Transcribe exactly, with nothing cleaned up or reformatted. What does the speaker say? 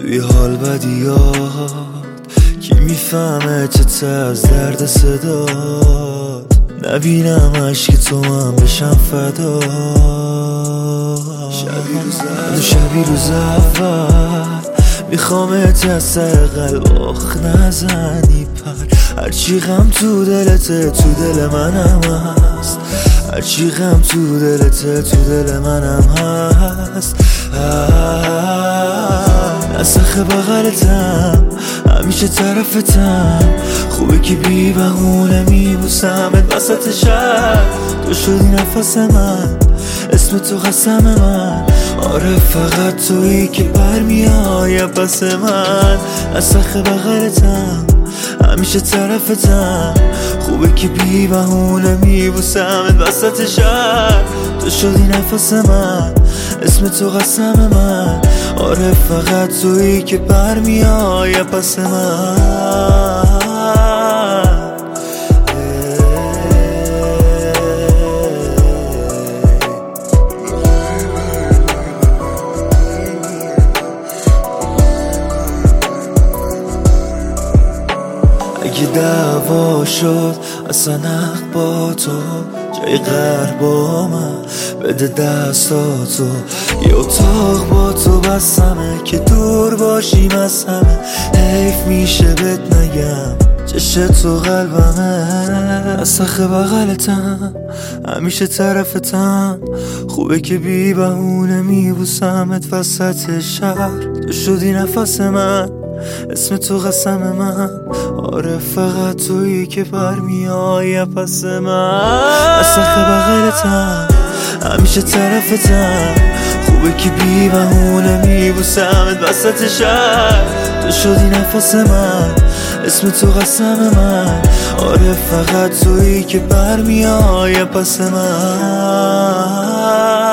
توی حال بدیات کی میفهمه چه از درد صدات؟ نبینم عشق تو من بشم فدا. شبی روز اول شبی روز اول میخوامت از سر قلب آخ نزنی پر. هرچی غم تو دلته تو دل منم هست، هرچی غم تو دلته تو دل منم هست. نسخ بغلتم همیشه طرفتم، خوبه که بی بهونه میبوسمت وسط شب. تو شدی نفس من، اسم تو قسم من. آره فقط تویی که برمیای پس من. نسخ بغلتم همیشه طرفتم، خوبه که بی بهونه میبوسمت وسط شب. تو شدی نفس من، اسم تو قسم من. آره فقط تویی که برمیای پس من. اگه دعوا شد اصلا حق با تو، جای قهر با من بده دستاتو. یه اتاق با تو بسمه که دور باشیم از همه. حیف میشه بهت نگم چشه تو قلبمه. نسخ بغلتم همیشه طرفتم، خوبه که بی بهونه میبوسمت وسط شهر. تو شدی نفس من، اسم تو قسم من. آره فقط تویی که برمیای پس من. نسخ بغلتم همیشه طرفتم، خوبه که بی بهونه میبوسمت وسط شهر. تو شدی نفس من، اسم تو قسم من. آره فقط تویی که برمیای پس من.